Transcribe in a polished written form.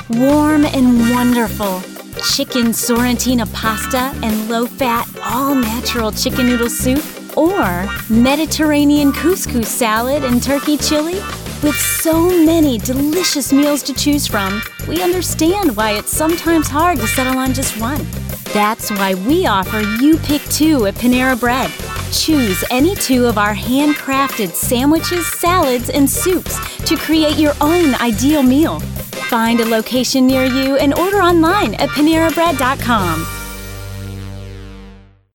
Warm and wonderful. Chicken Sorrentina pasta and low-fat, all-natural chicken noodle soup, or Mediterranean couscous salad and turkey chili? With so many delicious meals to choose from, we understand why it's sometimes hard to settle on just one. That's why we offer You Pick Two at Panera Bread. Choose any two of our handcrafted sandwiches, salads, and soups to create your own ideal meal. Find a location near you and order online at PaneraBread.com.